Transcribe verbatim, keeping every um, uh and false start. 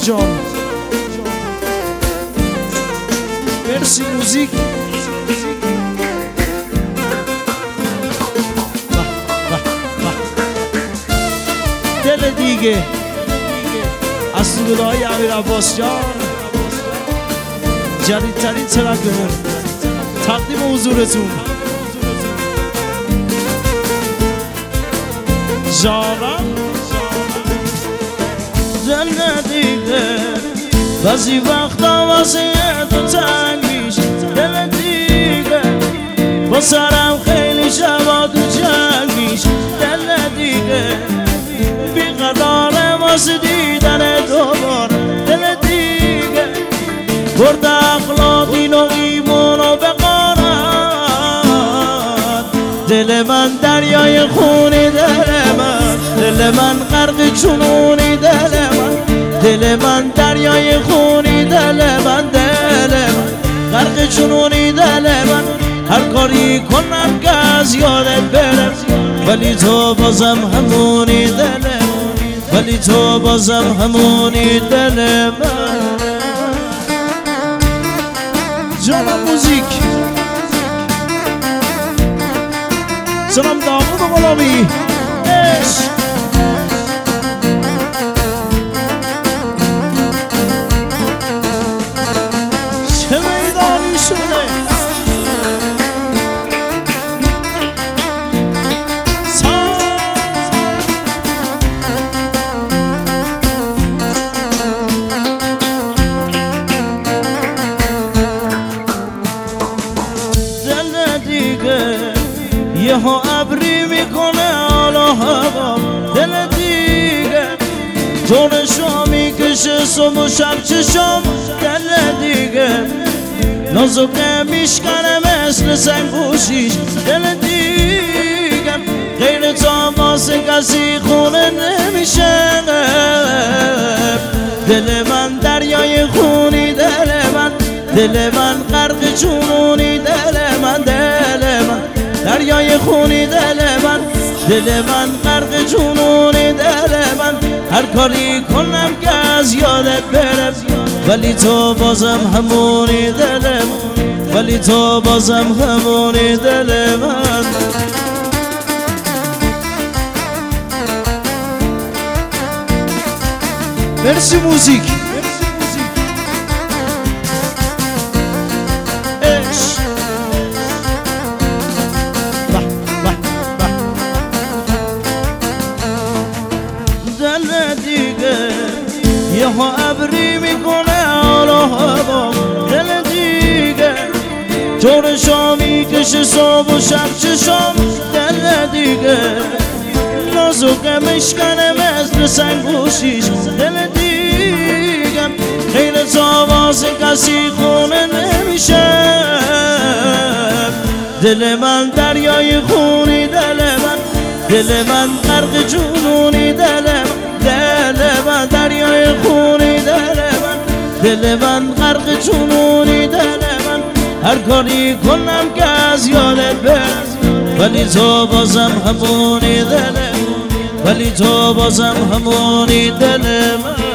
جان. مرسی موزیک. دل دیگه از سرودهای امیر عباس جان، جدیدترین ترک تقدیم حضورتون. جانم دل دیگه بعضی وقتا واسه تو تنگ میشه، دل دیگه با سرم خیلی شبا تو جنگ میشه، دل دیگه بیقراره واسه دیدن دوباره، دل دیگه برد اخلاق دین و ایمان و بقارت، دل من دریای خونی، دل من دل من غرق جنونی، دل من دل من دریای خونی، دل من دل من غرق جنونی، دل من هر کاری کنم که از یادت برم، ولی تو بازم همونی، دل من ولی تو بازم همونی، دل من. جانم موزیک. سلام دامود و غلامی عشق. چه میدانی شده دل دیگه یه ها ابری میکنه حالا هوا، دل دیگه جونشو میکشه صبح و شب چشم، دل دیگه نازکه میشکنه مثل سنگ پوشیش، دل دیگه غیر تا واسه کسی خونه نمیشه، دل من دریای خونی، دل من دل من غرق جنونی، دل من دل من دریای خونی، دل من دل من غرق جنونی، دل من هر کاری کنم که از یادت برم، ولی تو بازم همونی، دل من ولی تو بازم همونی، دل من. مرسی موزیک. دل دیگه یه ها ابری میکنه حالا هوا، دل دیگه جورشو میکشه صبح و شب چشم، دل دیگه نازکه میشکنه مثل سنگ پوشیش، دل دیگه غیر تا واسه کسی خونه نمیشه، دل من دریای خونی، دل من دل من غرق جنونی، دل من دل من دریای خونی، دل من دل من غرق جنونی، دل من هر کاری کنم که از یادت برم، ولی تو بازم همونی، دل من ولی تو بازم همونی، دل من.